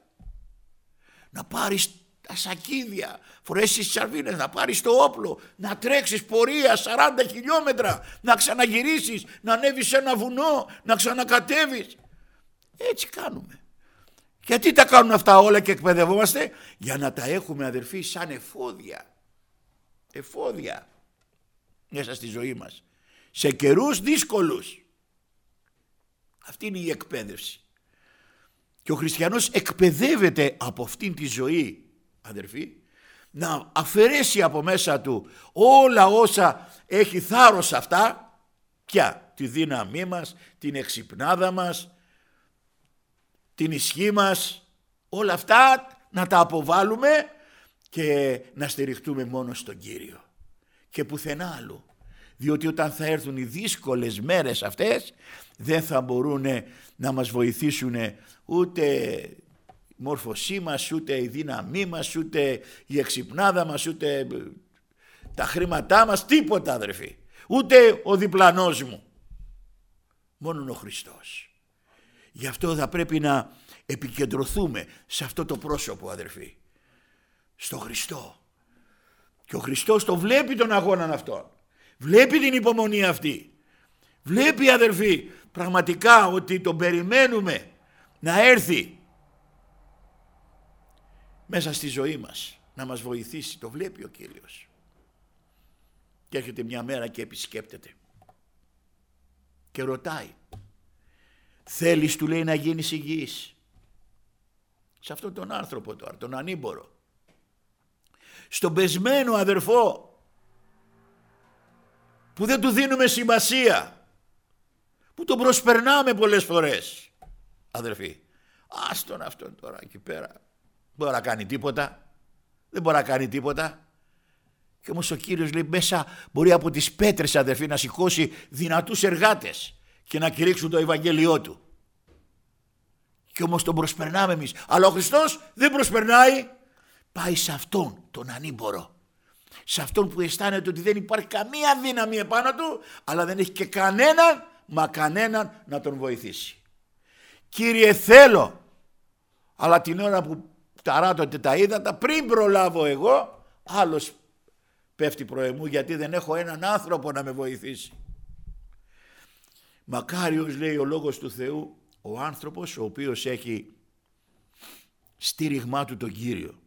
Να πάρεις τα σακίδια, φορέσεις τις σαρβίνες, να πάρεις το όπλο, να τρέξεις πορεία σαράντα χιλιόμετρα, να ξαναγυρίσεις, να ανέβεις σε ένα βουνό, να ξανακατέβεις. Έτσι κάνουμε. Γιατί τα κάνουν αυτά όλα και εκπαιδευόμαστε? Για να τα έχουμε, αδερφοί, σαν εφόδια. Εφόδια μέσα στη ζωή μας. Σε καιρούς δύσκολους. Αυτή είναι η εκπαίδευση. Και ο χριστιανός εκπαιδεύεται από αυτήν τη ζωή, αδερφοί, να αφαιρέσει από μέσα του όλα όσα έχει θάρρος αυτά, πια τη δύναμή μας, την εξυπνάδα μας, την ισχύ μας, όλα αυτά να τα αποβάλουμε και να στηριχτούμε μόνο στον Κύριο και πουθενά άλλου. Διότι όταν θα έρθουν οι δύσκολες μέρες αυτές δεν θα μπορούν να μας βοηθήσουν ούτε η μόρφωσή μας, ούτε η δύναμή μας, ούτε η εξυπνάδα μας, ούτε τα χρήματά μας, τίποτα, αδερφοί. Ούτε ο διπλανός μου. Μόνον ο Χριστός. Γι' αυτό θα πρέπει να επικεντρωθούμε σε αυτό το πρόσωπο, αδερφοί. Στο Χριστό. Και ο Χριστός το βλέπει τον αγώνα αυτόν. Βλέπει την υπομονή αυτή. Βλέπει, αδερφοί, πραγματικά ότι τον περιμένουμε να έρθει μέσα στη ζωή μας, να μας βοηθήσει. Το βλέπει ο Κύριος. Και έρχεται μια μέρα και επισκέπτεται. Και ρωτάει. Θέλεις, του λέει, να γίνεις υγιής? Σε αυτόν τον άνθρωπο τώρα, τον ανήμπορο. Στον πεσμένο αδερφό, που δεν του δίνουμε σημασία, που τον προσπερνάμε πολλές φορές, αδερφοί. Άστον αυτόν τώρα εκεί πέρα. Δεν μπορεί να κάνει τίποτα. Δεν μπορεί να κάνει τίποτα. Και όμως ο Κύριος λέει μέσα μπορεί από τις πέτρες, αδερφοί, να σηκώσει δυνατούς εργάτες και να κηρύξουν το Ευαγγέλιό του. Και όμως τον προσπερνάμε εμείς. Αλλά ο Χριστός δεν προσπερνάει. Πάει σε αυτόν τον ανήμπορο. Σε αυτόν που αισθάνεται ότι δεν υπάρχει καμία δύναμη επάνω του, αλλά δεν έχει και κανέναν, μα κανέναν να τον βοηθήσει. Κύριε, θέλω, αλλά την ώρα που ταράτονται τα ύδατα, πριν προλάβω εγώ, άλλος πέφτει προεμού, γιατί δεν έχω έναν άνθρωπο να με βοηθήσει. Μακάριος, λέει ο λόγος του Θεού, ο άνθρωπος ο οποίος έχει στήριγμά του τον Κύριο.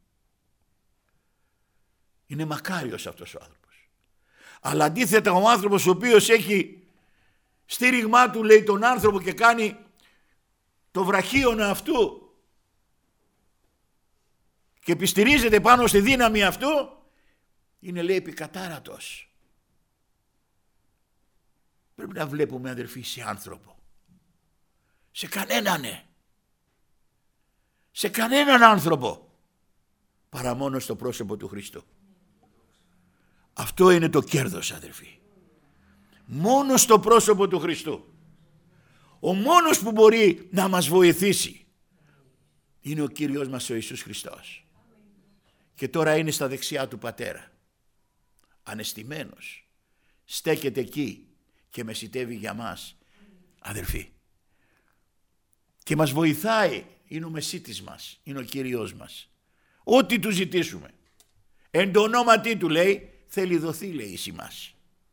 Είναι μακάριος αυτός ο άνθρωπος. Αλλά αντίθετα ο άνθρωπος ο οποίος έχει στήριγμά του, λέει, τον άνθρωπο και κάνει το βραχίωνα αυτού και επιστηρίζεται πάνω στη δύναμη αυτού, είναι, λέει, επικατάρατος. Πρέπει να βλέπουμε, αδερφοί, σε άνθρωπο, σε κανέναν, σε κανέναν άνθρωπο, παρά μόνο στο πρόσωπο του Χριστού. Αυτό είναι το κέρδος, αδερφοί. Μόνο στο πρόσωπο του Χριστού. Ο μόνος που μπορεί να μας βοηθήσει είναι ο Κύριος μας ο Ιησούς Χριστός. Και τώρα είναι στα δεξιά του Πατέρα. Ανεστημένος. Στέκεται εκεί και μεσιτεύει για μας, αδερφοί. Και μας βοηθάει. Είναι ο μεσίτης μας. Είναι ο Κύριος μας. Ό,τι του ζητήσουμε. Εν το ονόματι του, λέει, θέλει δοθεί, λέει, εις ημάς.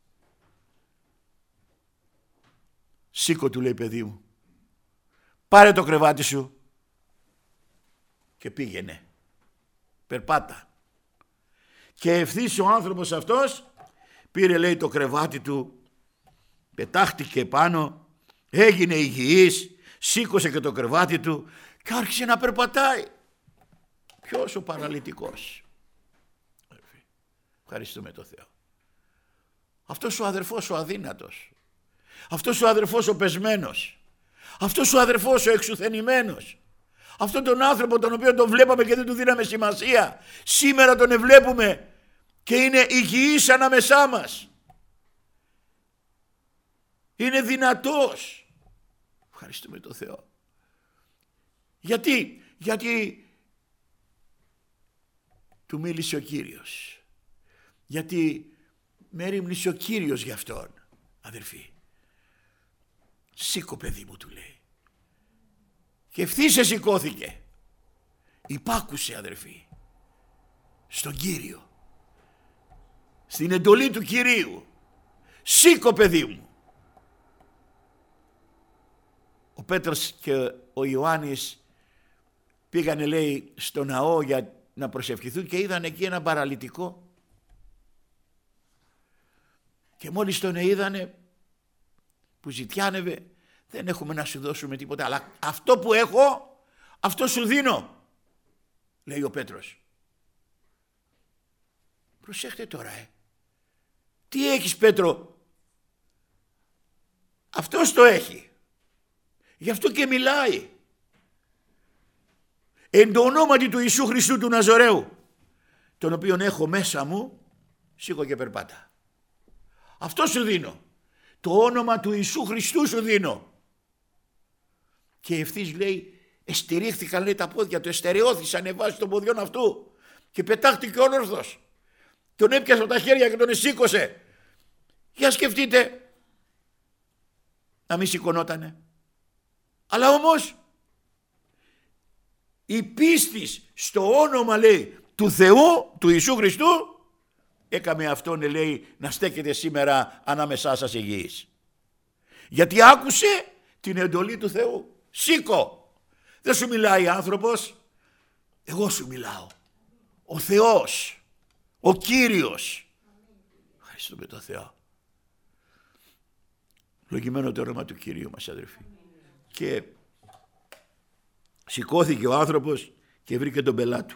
Σήκω, του λέει, παιδί μου, πάρε το κρεβάτι σου και πήγαινε, περπάτα. Και ευθύς ο άνθρωπος αυτός πήρε, λέει, το κρεβάτι του, πετάχτηκε πάνω, έγινε υγιής, σήκωσε και το κρεβάτι του και άρχισε να περπατάει. Ποιος? Ο παραλυτικός. Ευχαριστούμε το Θεό. Αυτός ο αδερφός ο αδύνατος, αυτός ο αδερφός ο πεσμένος, αυτός ο αδερφός ο εξουθενημένος, αυτόν τον άνθρωπο τον οποίο τον βλέπαμε και δεν του δίναμε σημασία, σήμερα τον ευλέπουμε και είναι υγιής ανάμεσά μας. Είναι δυνατός. Ευχαριστούμε το Θεό. Γιατί? Γιατί του μίλησε ο Κύριος. Γιατί με ρίμνησε ο Κύριος για αυτόν, αδερφοί. Σήκω, παιδί μου, του λέει. Και ευθύς σηκώθηκε. Υπάκουσε, αδερφοί, στον Κύριο, στην εντολή του Κυρίου. Σήκω, παιδί μου. Ο Πέτρος και ο Ιωάννης πήγανε, λέει, στο ναό για να προσευχηθούν και είδαν εκεί έναν παραλυτικό. Και μόλις τον είδανε που ζητιάνευε, δεν έχουμε να σου δώσουμε τίποτα, αλλά αυτό που έχω, αυτό σου δίνω, λέει ο Πέτρος. Προσέχτε τώρα, ε. Τι έχεις, Πέτρο? Αυτός το έχει. Γι' αυτό και μιλάει. Εν το ονόματι του Ιησού Χριστού του Ναζωραίου, τον οποίον έχω μέσα μου, σήκω και περπάτα. Αυτό σου δίνω. Το όνομα του Ιησού Χριστού σου δίνω. Και ευθύς, λέει, εστηρίχθηκαν, λέει, τα πόδια του, εστερεώθησαν βάσει των ποδιών αυτού και πετάχτηκε όλορθος. Τον έπιασε από τα χέρια και τον εσήκωσε. Για σκεφτείτε να μην σηκωνότανε. Αλλά όμως η πίστης στο όνομα, λέει, του Θεού, του Ιησού Χριστού, έκαμε αυτόν, λέει, να στέκεται σήμερα ανάμεσά σας υγιής. Γιατί άκουσε την εντολή του Θεού. Σήκω. Δεν σου μιλάει άνθρωπος, εγώ σου μιλάω. Ο Θεός, ο Κύριος. Ευχαριστούμε τον Θεό. Λογημένο το όνομα του Κυρίου μας, αδερφοί. Και σηκώθηκε ο άνθρωπος και βρήκε τον πελάτου.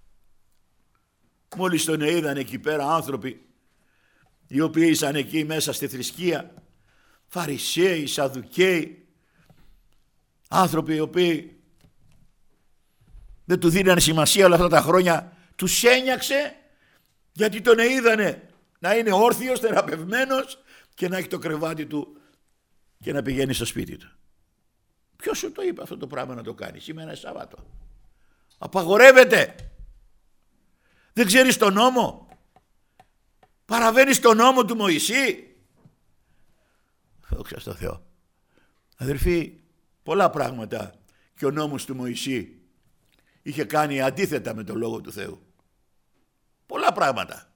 Μόλις τον είδαν εκεί πέρα άνθρωποι οι οποίοι ήσαν εκεί μέσα στη θρησκεία, Φαρισαίοι, Σαδουκαίοι, άνθρωποι οι οποίοι δεν του δίνανε σημασία όλα αυτά τα χρόνια, τους ένιαξε γιατί τον είδανε να είναι όρθιος, θεραπευμένος και να έχει το κρεβάτι του και να πηγαίνει στο σπίτι του. Ποιος σου το είπε αυτό το πράγμα να το κάνει? Σήμερα είναι Σάββατο. Απαγορεύεται. Δεν ξέρεις τον νόμο? Παραβαίνεις τον νόμο του Μωυσή? Δόξα στο Θεό. Αδερφοί, πολλά πράγματα και ο νόμος του Μωυσή είχε κάνει αντίθετα με τον Λόγο του Θεού. Πολλά πράγματα.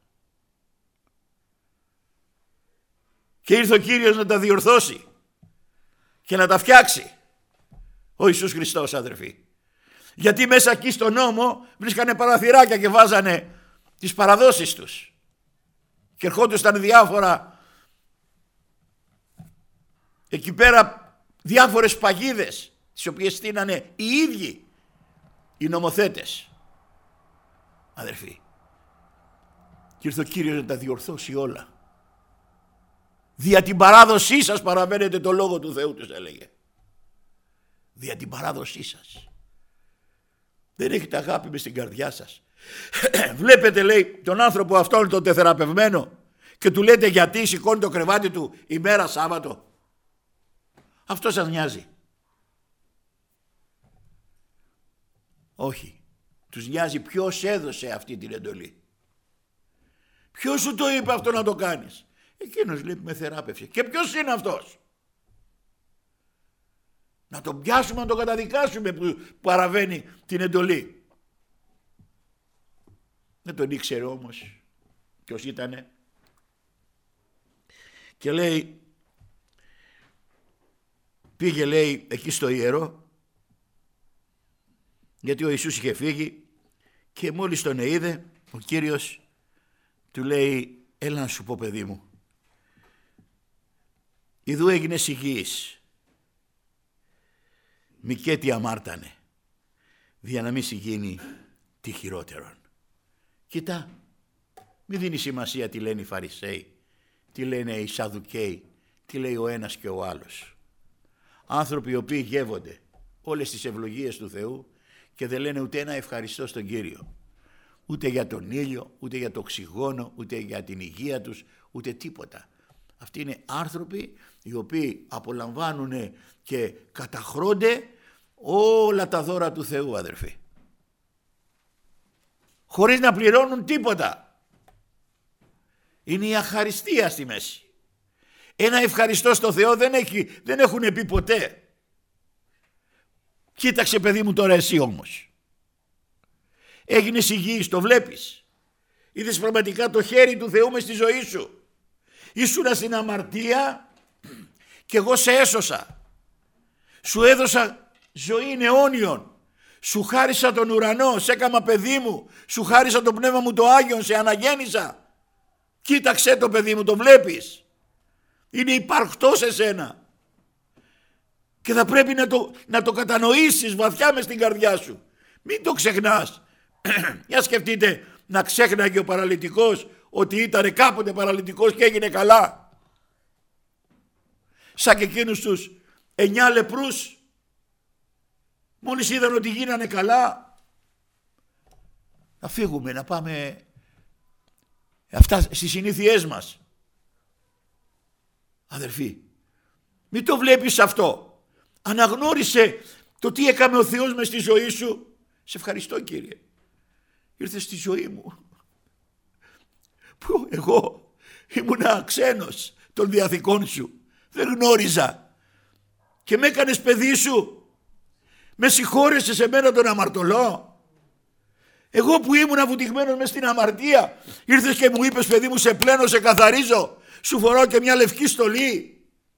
Και ήρθε ο Κύριος να τα διορθώσει και να τα φτιάξει. Ο Ιησούς Χριστός, αδερφοί. Γιατί μέσα εκεί στον νόμο βρίσκανε παραθυράκια και βάζανε τις παραδόσεις τους. Και ερχόντουσαν διάφορα εκεί πέρα διάφορες παγίδες, τις οποίες στείνανε οι ίδιοι οι νομοθέτες. Αδερφοί, και ήρθε ο Κύριος να τα διορθώσει όλα. Δια την παράδοσή σας παραμένετε το λόγο του Θεού, τους έλεγε. Δια την παράδοσή σας. Δεν έχετε αγάπη μες στην καρδιά σας. Βλέπετε, λέει, τον άνθρωπο αυτόν τον τεθεραπευμένο και του λέτε γιατί σηκώνει το κρεβάτι του ημέρα Σάββατο. Αυτό σας νοιάζει? Όχι. Τους νοιάζει ποιος έδωσε αυτή την εντολή. Ποιος σου το είπε αυτό να το κάνεις? Εκείνος, λέει, με θεράπευσε. Και ποιος είναι αυτός? Να τον πιάσουμε, να τον καταδικάσουμε που παραβαίνει την εντολή. Δεν τον ήξερε όμως ποιος ήτανε. Και λέει, πήγε, λέει, εκεί στο ιερό, γιατί ο Ιησούς είχε φύγει, και μόλις τον είδε, ο Κύριος του λέει, έλα να σου πω, παιδί μου, ιδού έγινες υγιής, μικέτι αμάρτανε, δια να μην συγγίνει τι χειρότερον. Κοίτα, μη δίνει σημασία τι λένε οι Φαρισαίοι, τι λένε οι Σαδουκαίοι, τι λέει ο ένας και ο άλλος. Άνθρωποι οι οποίοι γεύονται όλες τις ευλογίες του Θεού και δεν λένε ούτε ένα ευχαριστώ στον Κύριο. Ούτε για τον ήλιο, ούτε για το οξυγόνο, ούτε για την υγεία τους, ούτε τίποτα. Αυτοί είναι άνθρωποι οι οποίοι απολαμβάνουν και καταχρώνται όλα τα δώρα του Θεού, αδερφοί. Χωρίς να πληρώνουν τίποτα. Είναι η αχαριστία στη μέση. Ένα ευχαριστώ στο Θεό δεν, έχει, δεν έχουν πει ποτέ. Κοίταξε, παιδί μου, τώρα εσύ όμως. Έγινες υγιής, το βλέπεις. Είδες πραγματικά το χέρι του Θεού μες στη ζωή σου. Ήσουνα στην αμαρτία και εγώ σε έσωσα. Σου έδωσα ζωή αιώνιον. Σου χάρισα τον ουρανό, σε έκαμα παιδί μου. Σου χάρισα το πνεύμα μου το Άγιον, σε αναγέννησα. Κοίταξε το, παιδί μου, το βλέπεις. Είναι υπαρκτό σε σένα. Και θα πρέπει να το, να το κατανοήσεις βαθιά μες στην καρδιά σου. Μην το ξεχνάς. Για σκεφτείτε να ξέχναγε ο παραλυτικός ότι ήταν κάποτε παραλυτικός και έγινε καλά. Σαν και εκείνους τους εννιά λεπρούς, μόλις είδαν ότι γίνανε καλά, να φύγουμε, να πάμε αυτά στις συνήθειές μας. Αδερφοί, μην το βλέπεις αυτό. Αναγνώρισε το τι έκαμε ο Θεός μες στη ζωή σου. Σε ευχαριστώ, Κύριε. Ήρθε στη ζωή μου που εγώ ήμουνα ξένος των διαθηκών σου. Δεν γνώριζα και με έκανες παιδί σου. Με συγχώρεσες σε μένα τον αμαρτωλό. Εγώ που ήμουν βουτυγμένος μες στην αμαρτία, ήρθες και μου είπες, παιδί μου, σε πλένω, σε καθαρίζω, σου φοράω και μια λευκή στολή.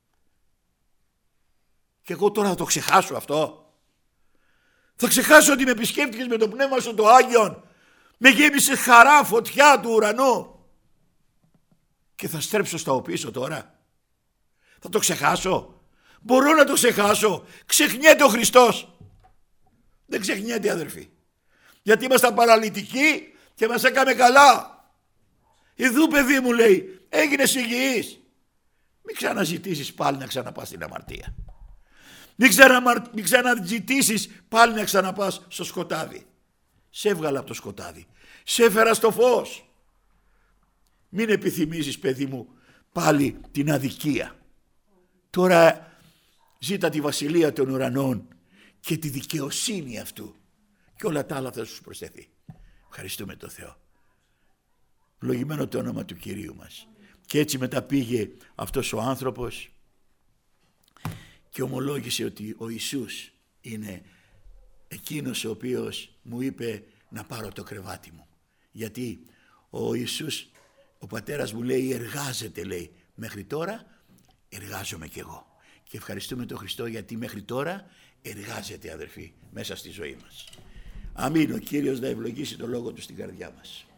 Και εγώ τώρα θα το ξεχάσω αυτό? Θα ξεχάσω ότι με επισκέφτηκες με το πνεύμα σου το Άγιον, με γέμισε χαρά, φωτιά του ουρανού, και θα στρέψω στα οπίσω τώρα? Θα το ξεχάσω? Μπορώ να το ξεχάσω? Ξεχνιέται ο Χριστός? Δεν ξεχνιέται, αδερφοί, γιατί ήμασταν παραλυτικοί και μας έκαμε καλά. Ιδού, παιδί μου, λέει, έγινες υγιής. Μην ξαναζητήσεις πάλι να ξαναπάς στην αμαρτία. Μην, ξανα, μην ξαναζητήσεις πάλι να ξαναπάς στο σκοτάδι. Σε έβγαλα από το σκοτάδι, σε έφερα στο φως. Μην επιθυμίζεις, παιδί μου, πάλι την αδικία. Τώρα ζήτα τη βασιλεία των ουρανών και τη δικαιοσύνη αυτού και όλα τα άλλα θα σου προσθεθεί. Ευχαριστούμε τον Θεό. Λογημένο το όνομα του Κυρίου μας. Και έτσι μετά πήγε αυτός ο άνθρωπος και ομολόγησε ότι ο Ιησούς είναι εκείνος ο οποίος μου είπε να πάρω το κρεβάτι μου. Γιατί ο Ιησούς, ο πατέρας μου, λέει, εργάζεται, λέει, μέχρι τώρα εργάζομαι κι εγώ. Και ευχαριστούμε τον Χριστό γιατί μέχρι τώρα εργάζεται, αδερφοί, μέσα στη ζωή μας. Αμήν. Ο Κύριος να ευλογήσει το λόγο του στην καρδιά μας.